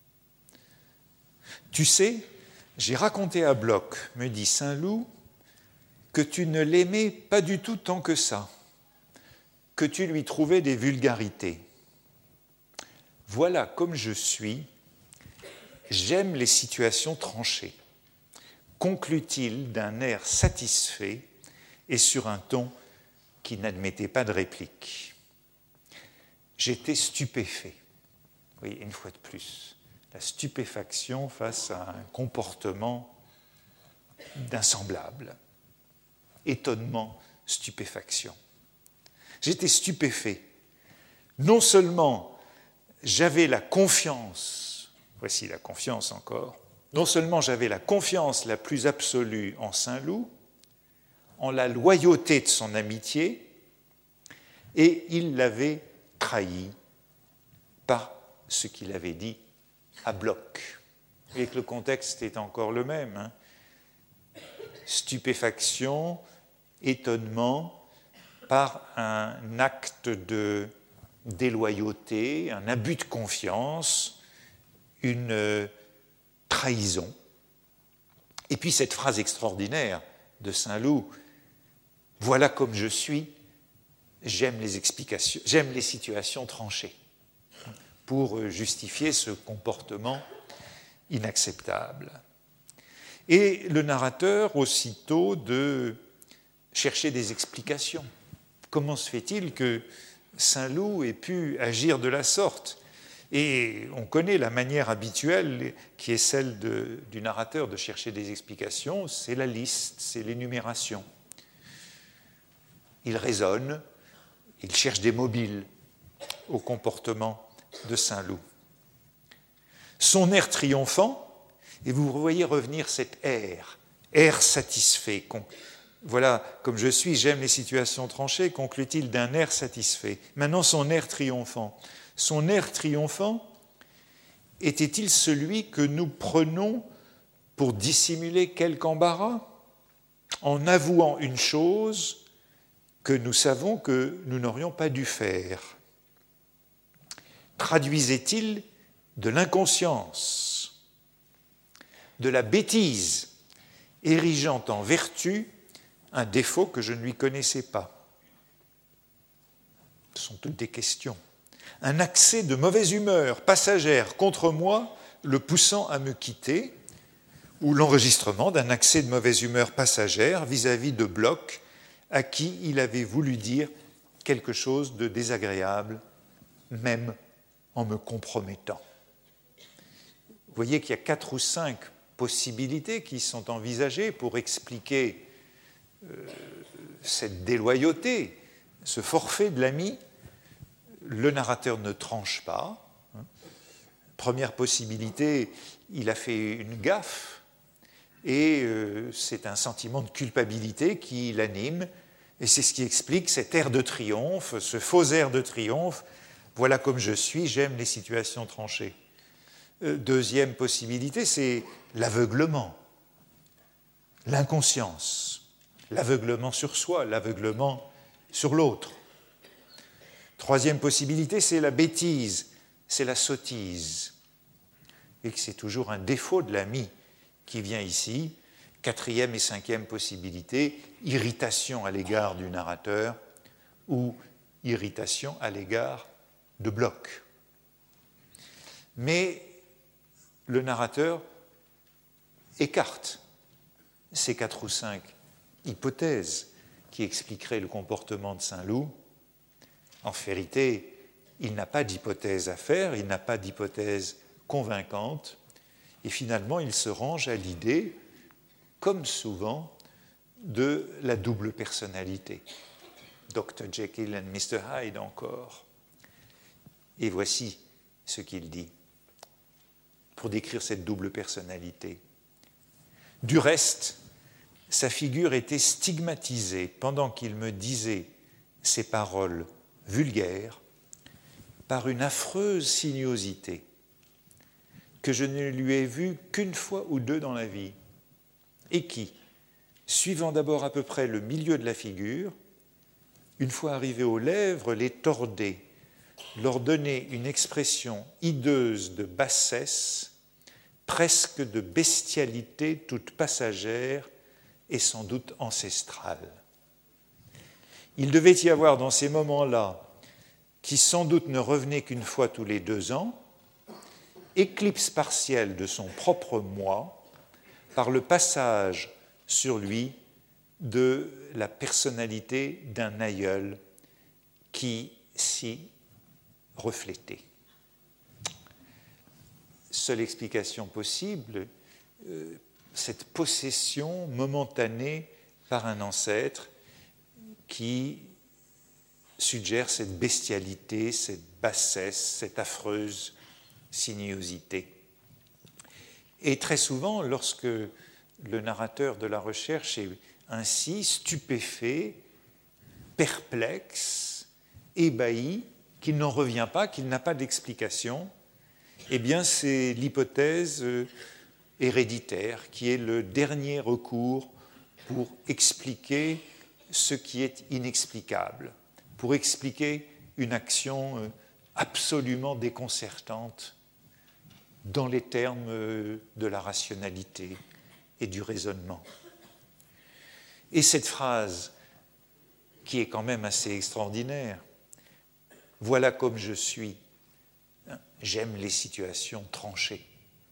Tu sais, j'ai raconté à Bloch, me dit Saint-Loup, que tu ne l'aimais pas du tout tant que ça, que tu lui trouvais des vulgarités. Voilà comme je suis, j'aime les situations tranchées, conclut-il d'un air satisfait et sur un ton qui n'admettait pas de réplique. J'étais stupéfait. Oui, une fois de plus, la stupéfaction face à un comportement d'insemblable. Étonnement, stupéfaction. J'étais stupéfait. Non seulement j'avais la confiance, voici la confiance encore, non seulement j'avais la confiance la plus absolue en Saint-Loup, en la loyauté de son amitié, et il l'avait trahi par ce qu'il avait dit à Bloch. Et que le contexte est encore le même. Hein. Stupéfaction, étonnement, par un acte de déloyauté, un abus de confiance, une trahison. Et puis cette phrase extraordinaire de Saint-Loup, « Voilà comme je suis, j'aime les explications, j'aime les situations tranchées ». Pour justifier ce comportement inacceptable. Et le narrateur, aussitôt, de chercher des explications. Comment se fait-il que Saint-Loup ait pu agir de la sorte ? Et on connaît la manière habituelle qui est celle de, du narrateur de chercher des explications, c'est la liste, c'est l'énumération. Il raisonne, il cherche des mobiles au comportement de Saint-Loup. Son air triomphant, et vous voyez revenir cet air, air satisfait. Voilà, comme je suis, j'aime les situations tranchées, conclut-il d'un air satisfait. Maintenant, son air triomphant. Son air triomphant était-il celui que nous prenons pour dissimuler quelque embarras, en avouant une chose que nous savons que nous n'aurions pas dû faire? Traduisait-il de l'inconscience, de la bêtise, érigeant en vertu un défaut que je ne lui connaissais pas? Ce sont toutes des questions. Un accès de mauvaise humeur passagère contre moi, le poussant à me quitter, ou l'enregistrement d'un accès de mauvaise humeur passagère vis-à-vis de Bloch, à qui il avait voulu dire quelque chose de désagréable, même en me compromettant. Vous voyez qu'il y a quatre ou cinq possibilités qui sont envisagées pour expliquer euh, cette déloyauté, ce forfait de l'ami. Le narrateur ne tranche pas. Première possibilité, il a fait une gaffe et euh, c'est un sentiment de culpabilité qui l'anime et c'est ce qui explique cet air de triomphe, ce faux air de triomphe. Voilà comme je suis, j'aime les situations tranchées. Euh, deuxième possibilité, c'est l'aveuglement, l'inconscience, l'aveuglement sur soi, l'aveuglement sur l'autre. Troisième possibilité, c'est la bêtise, c'est la sottise. Et que c'est toujours un défaut de l'ami qui vient ici. Quatrième et cinquième possibilité, irritation à l'égard du narrateur ou irritation à l'égard de Bloch. Mais le narrateur écarte ces quatre ou cinq hypothèses qui expliqueraient le comportement de Saint-Loup. En vérité, il n'a pas d'hypothèse à faire, il n'a pas d'hypothèse convaincante, et finalement il se range à l'idée, comme souvent, de la double personnalité. docteur Jekyll et mister Hyde encore. Et voici ce qu'il dit pour décrire cette double personnalité. Du reste, sa figure était stigmatisée pendant qu'il me disait ces paroles vulgaire, par une affreuse sinuosité que je ne lui ai vue qu'une fois ou deux dans la vie, et qui, suivant d'abord à peu près le milieu de la figure, une fois arrivé aux lèvres, les tordait, leur donnait une expression hideuse de bassesse, presque de bestialité toute passagère et sans doute ancestrale. Il devait y avoir dans ces moments-là, qui sans doute ne revenaient qu'une fois tous les deux ans, éclipse partielle de son propre moi par le passage sur lui de la personnalité d'un aïeul qui s'y reflétait. Seule explication possible, euh, cette possession momentanée par un ancêtre qui suggère cette bestialité, cette bassesse, cette affreuse sinuosité. Et très souvent, lorsque le narrateur de la recherche est ainsi stupéfait, perplexe, ébahi, qu'il n'en revient pas, qu'il n'a pas d'explication, eh bien c'est l'hypothèse héréditaire qui est le dernier recours pour expliquer ce qui est inexplicable, pour expliquer une action absolument déconcertante dans les termes de la rationalité et du raisonnement. Et cette phrase, qui est quand même assez extraordinaire, « Voilà comme je suis, j'aime les situations tranchées ».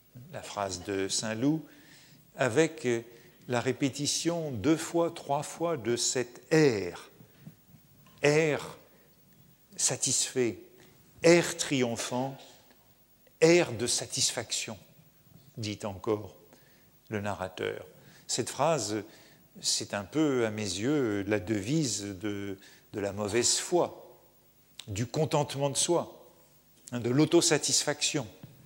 la phrase de Saint-Loup, avec la répétition deux fois, trois fois de cet air, air satisfait, air triomphant, air de satisfaction, dit encore le narrateur. Cette phrase, c'est un peu, à mes yeux, la devise de, de la mauvaise foi, du contentement de soi, hein, de l'autosatisfaction.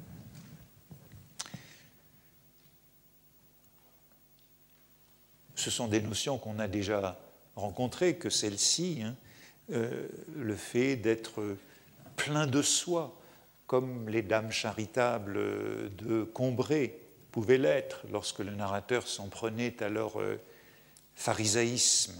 Ce sont des notions qu'on a déjà rencontrées, que celle-ci, hein, euh, le fait d'être plein de soi, comme les dames charitables de Combray pouvaient l'être lorsque le narrateur s'en prenait à leur euh, pharisaïsme.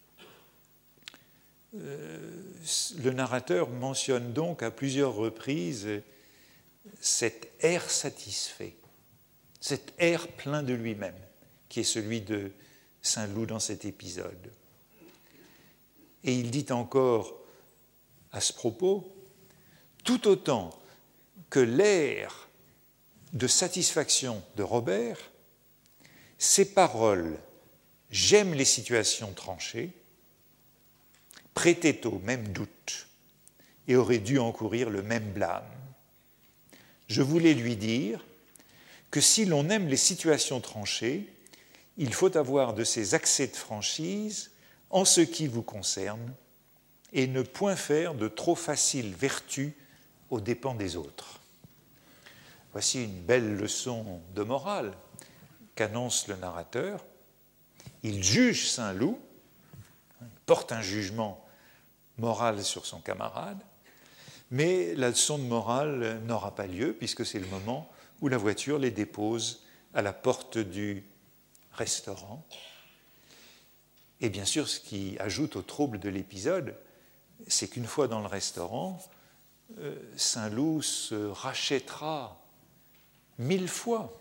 Euh, le narrateur mentionne donc à plusieurs reprises cet air satisfait, cet air plein de lui-même, qui est celui de Saint-Loup dans cet épisode. Et il dit encore à ce propos, tout autant que l'air de satisfaction de Robert, ses paroles « j'aime les situations tranchées » prêtaient au même doute et auraient dû encourir le même blâme. Je voulais lui dire que si l'on aime les situations tranchées, il faut avoir de ces accès de franchise en ce qui vous concerne et ne point faire de trop faciles vertus aux dépens des autres. Voici une belle leçon de morale qu'annonce le narrateur. Il juge Saint-Loup, il porte un jugement moral sur son camarade, mais la leçon de morale n'aura pas lieu puisque c'est le moment où la voiture les dépose à la porte du restaurant. Et bien sûr, ce qui ajoute au trouble de l'épisode, c'est qu'une fois dans le restaurant, euh, Saint-Loup se rachètera mille fois,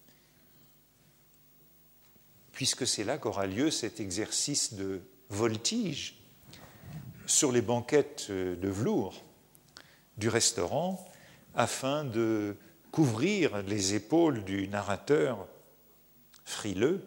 puisque c'est là qu'aura lieu cet exercice de voltige sur les banquettes de velours du restaurant, afin de couvrir les épaules du narrateur frileux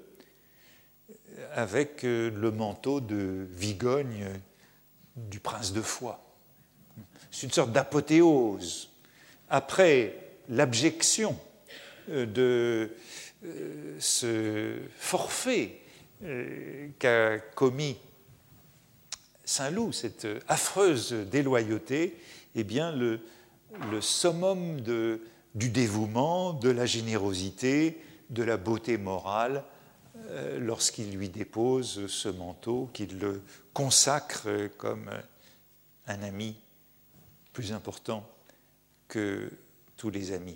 avec le manteau de Vigogne du prince de Foix. C'est une sorte d'apothéose. Après l'abjection de ce forfait qu'a commis Saint-Loup, cette affreuse déloyauté, eh bien le, le summum de, du dévouement, de la générosité, de la beauté morale, euh, lorsqu'il lui dépose ce manteau, qu'il le consacre comme un ami plus important que tous les amis.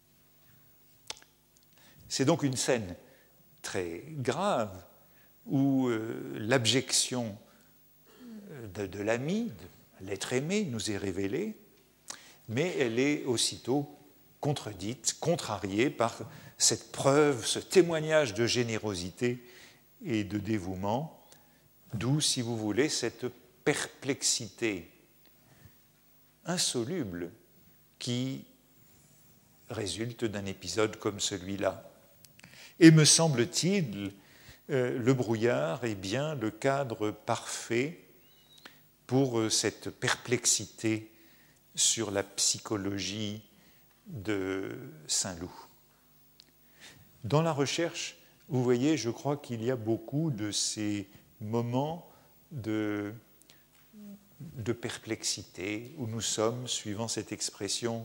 C'est donc une scène très grave où euh, l'abjection de, de l'ami, de l'être aimé, nous est révélée, mais elle est aussitôt contredite, contrariée par cette preuve, ce témoignage de générosité et de dévouement, d'où, si vous voulez, cette perplexité insoluble qui résulte d'un épisode comme celui-là. Et me semble-t-il, euh, le brouillard est bien le cadre parfait pour euh, cette perplexité sur la psychologie de Saint-Loup. Dans la recherche, vous voyez, je crois qu'il y a beaucoup de ces moments de, de perplexité où nous sommes, suivant cette expression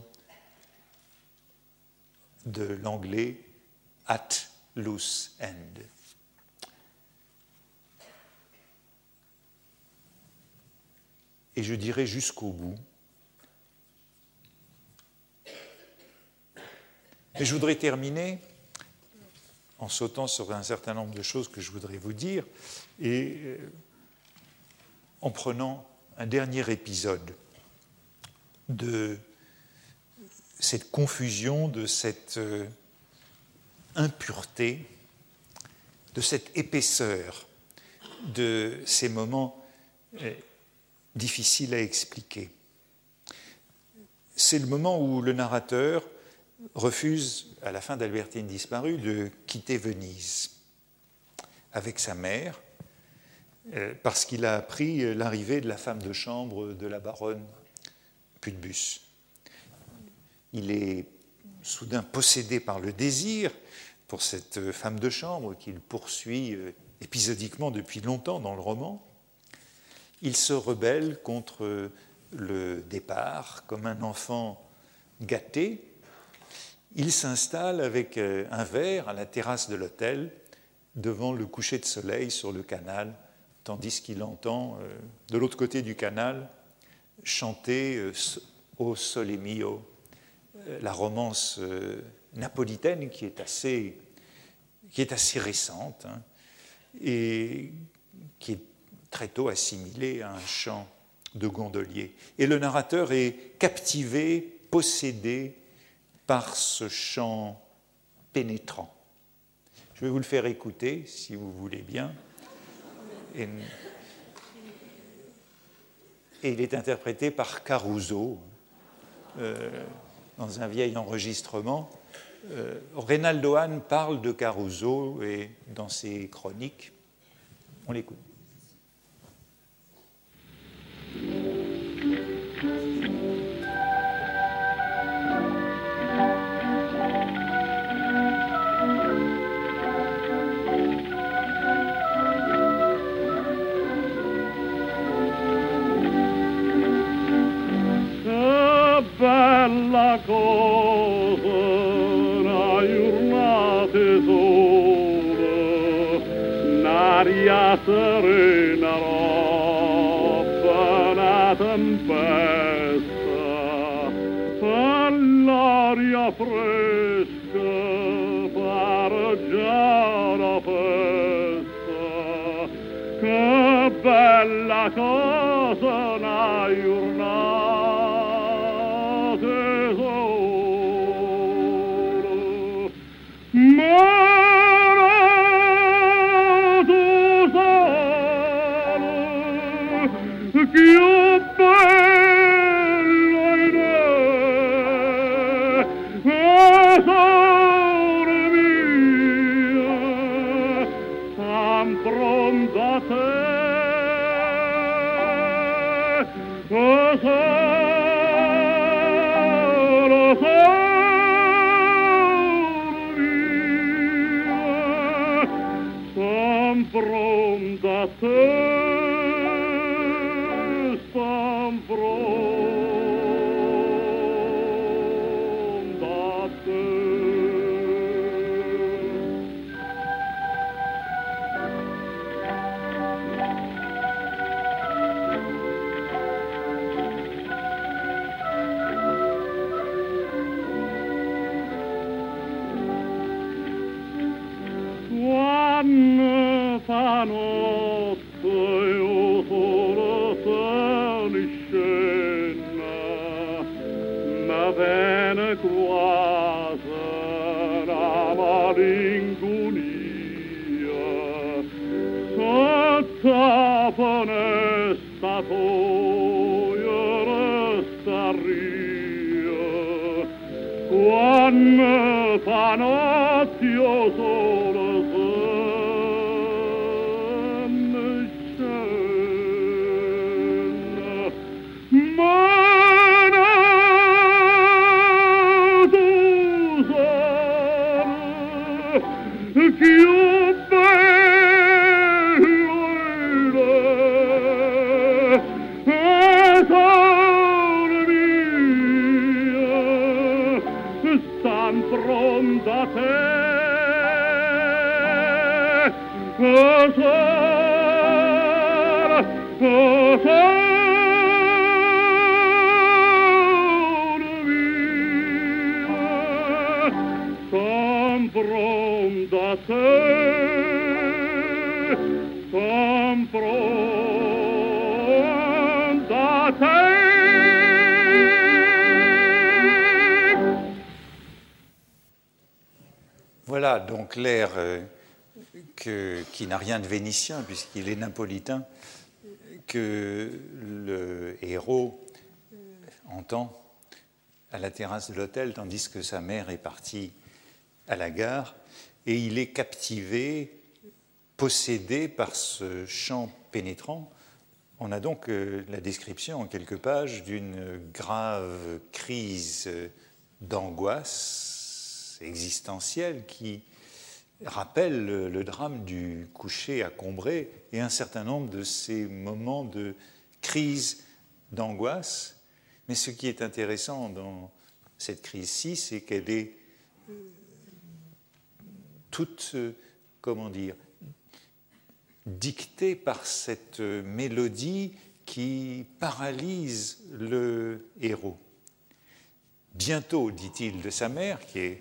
de l'anglais, at loose end. Et je dirais jusqu'au bout. Et je voudrais terminer en sautant sur un certain nombre de choses que je voudrais vous dire et euh, en prenant un dernier épisode de cette confusion, de cette euh, impureté, de cette épaisseur de ces moments euh, difficiles à expliquer. C'est le moment où le narrateur refuse, à la fin d'Albertine disparue, de quitter Venise avec sa mère, euh, parce qu'il a appris l'arrivée de la femme de chambre de la baronne Putbus. Il est soudain possédé par le désir pour cette femme de chambre qu'il poursuit euh, épisodiquement depuis longtemps dans le roman. Il se rebelle contre le départ comme un enfant gâté. Il s'installe avec un verre à la terrasse de l'hôtel devant le coucher de soleil sur le canal, tandis qu'il entend euh, de l'autre côté du canal chanter euh, « O Sole Mio », la romance euh, napolitaine qui est assez, qui est assez récente, hein, et qui est très tôt assimilée à un chant de gondolier. Et le narrateur est captivé, possédé par ce chant pénétrant. Je vais vous le faire écouter, si vous voulez bien. Et, et il est interprété par Caruso, euh, dans un vieil enregistrement. Euh, Reynaldo Hahn parle de Caruso et dans ses chroniques. On l'écoute. Bella cosa, una giornata sola, un'aria serena, roba, una tempesta, l'aria fresca, pareggia la festa, che bella cosa, una giornata. Più bello in me, tesoro mio, son pronto a te, tesoro, tesoro mio, son pronto a te. Quando panozio solo sonne scena, ma tu solo più bello è tesoro mio, stan pronto a te, tesoro, tesoro mio, stan pronto a te, stan pronto a te. Voilà donc l'air euh, que, qui n'a rien de vénitien puisqu'il est napolitain, que le héros entend à la terrasse de l'hôtel, tandis que sa mère est partie à la gare, et il est captivé, possédé par ce chant pénétrant. On a donc euh, la description en quelques pages d'une grave crise d'angoisse existentielle qui rappelle le, le drame du coucher à Combray et un certain nombre de ces moments de crise d'angoisse. Mais ce qui est intéressant dans cette crise-ci, c'est qu'elle est toute, euh, comment dire, dictée par cette mélodie qui paralyse le héros. Bientôt, dit-il de sa mère, qui, est,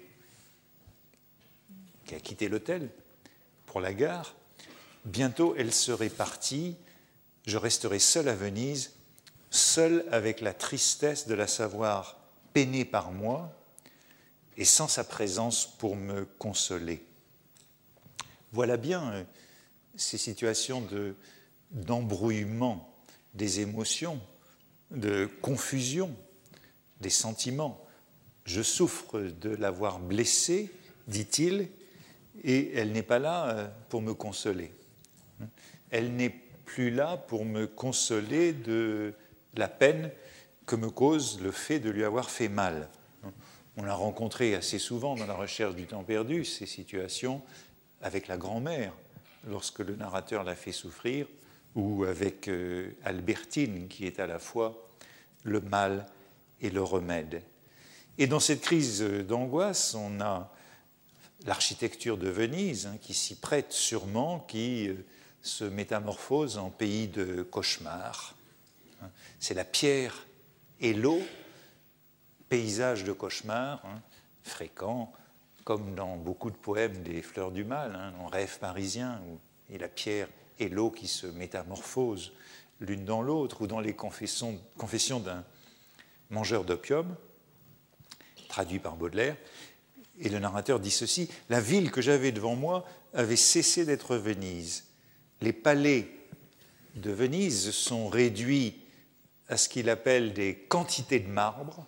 qui a quitté l'hôtel pour la gare, bientôt elle serait partie, je resterai seul à Venise, seul avec la tristesse de la savoir peinée par moi et sans sa présence pour me consoler. Voilà bien ces situations de, d'embrouillement des émotions, de confusion des sentiments. Je souffre de l'avoir blessée, dit-il, et elle n'est pas là pour me consoler. Elle n'est plus là pour me consoler de la peine que me cause le fait de lui avoir fait mal. On l'a rencontré assez souvent dans la recherche du temps perdu, ces situations avec la grand-mère, lorsque le narrateur l'a fait souffrir, ou avec euh, Albertine, qui est à la fois le mal et le remède. Et dans cette crise d'angoisse, on a l'architecture de Venise, hein, qui s'y prête sûrement, qui euh, se métamorphose en pays de cauchemar. C'est la pierre et l'eau, paysage de cauchemar, hein, fréquent, comme dans beaucoup de poèmes des Fleurs du Mal, hein, dans Rêve parisien, où il y a la pierre et l'eau qui se métamorphosent l'une dans l'autre, ou dans les confessions, confessions d'un mangeur d'opium, traduit par Baudelaire. Et le narrateur dit ceci: « La ville que j'avais devant moi avait cessé d'être Venise. Les palais de Venise sont réduits à ce qu'il appelle des quantités de marbre,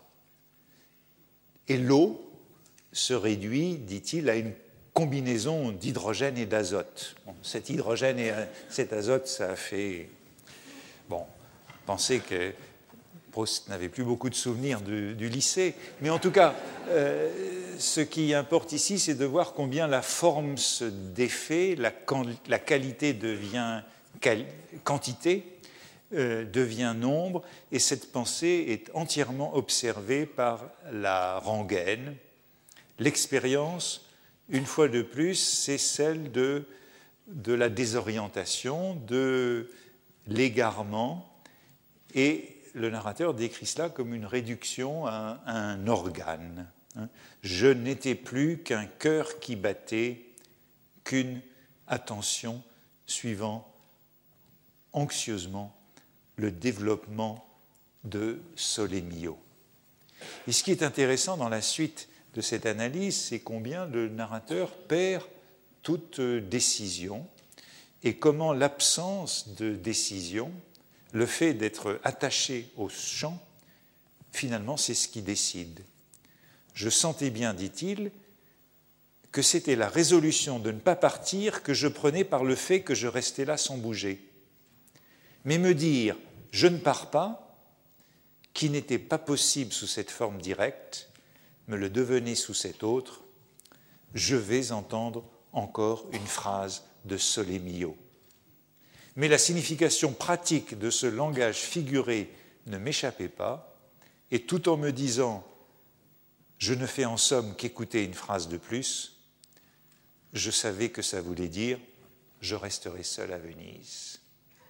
et l'eau se réduit, dit-il, à une combinaison d'hydrogène et d'azote. Bon, cet hydrogène et cet azote, ça a fait... Bon, penser que Proust n'avait plus beaucoup de souvenirs du, du lycée, mais en tout cas, euh, ce qui importe ici, c'est de voir combien la forme se défait, la, la qualité devient quali, quantité, euh, devient nombre, et cette pensée est entièrement observée par la rengaine. L'expérience, une fois de plus, c'est celle de, de la désorientation, de l'égarement, et le narrateur décrit cela comme une réduction à un, à un organe. Je n'étais plus qu'un cœur qui battait, qu'une attention suivant anxieusement le développement de Sole mio. Et ce qui est intéressant dans la suite de cette analyse, c'est combien le narrateur perd toute décision et comment l'absence de décision, le fait d'être attaché au chant, finalement, c'est ce qui décide. Je sentais bien, dit-il, que c'était la résolution de ne pas partir que je prenais par le fait que je restais là sans bouger. Mais me dire « je ne pars pas », qui n'était pas possible sous cette forme directe, me le devenait sous cette autre, je vais entendre encore une phrase de Sole mio. Mais la signification pratique de ce langage figuré ne m'échappait pas, et tout en me disant « je ne fais en somme qu'écouter une phrase de plus », je savais que ça voulait dire « je resterai seul à Venise ».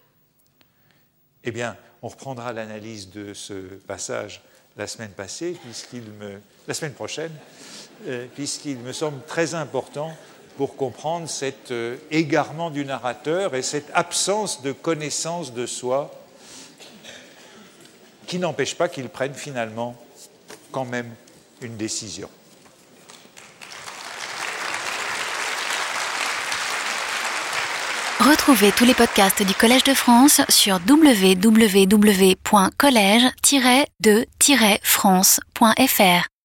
Eh bien, on reprendra l'analyse de ce passage la semaine passée, puisqu'il me, la semaine prochaine, euh, puisqu'il me semble très important pour comprendre cet euh, égarement du narrateur et cette absence de connaissance de soi qui n'empêche pas qu'il prenne finalement quand même une décision. Retrouvez tous les podcasts du Collège de France sur w w w point collège tiret de tiret france point f r.